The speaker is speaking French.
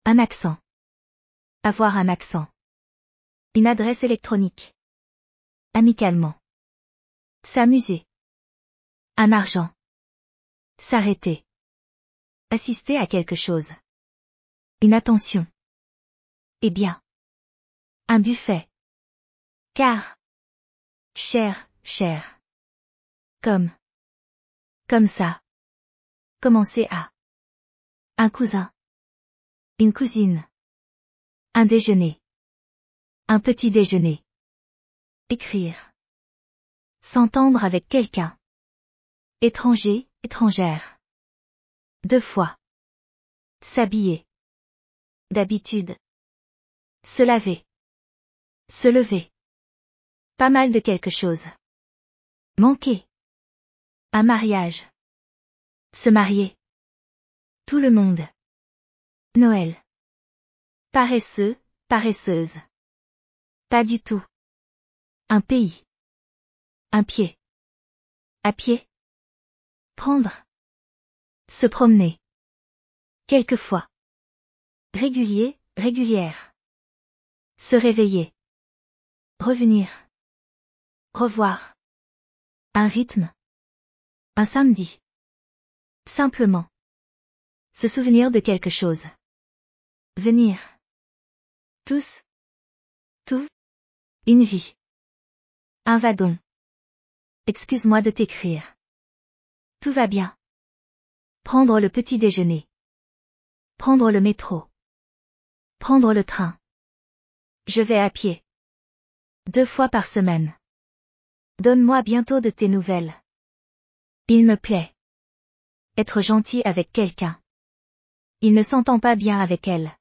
Un accent. Avoir un accent. Une adresse électronique. Amicalement. S'amuser. Un argent. S'arrêter. Assister à quelque chose. Une attention. Eh bien. Un buffet. Car. Cher, cher. Comme. Comme ça. Commencer à. Un cousin. Une cousine. Un déjeuner. Un petit déjeuner. Écrire. S'entendre avec quelqu'un. Étranger, étrangère. Deux fois. S'habiller. D'habitude. Se laver. Se lever. Pas mal de quelque chose. Manquer. Un mariage. Se marier. Tout le monde. Noël. Paresseux, paresseuse. Pas du tout. Un pays. Un pied. À pied. Prendre. Se promener. Quelquefois. Régulier, régulière. Se réveiller. Revenir. Revoir. Un rythme. Un samedi. Simplement. Se souvenir de quelque chose. Venir. Tous. Tout. Une vie. Un wagon. Excuse-moi de t'écrire. Tout va bien. Prendre le petit déjeuner. Prendre le métro. Prendre le train. Je vais à pied. 2 fois par semaine. Donne-moi bientôt de tes nouvelles. Il me plaît. Être gentil avec quelqu'un. Il ne s'entend pas bien avec elle.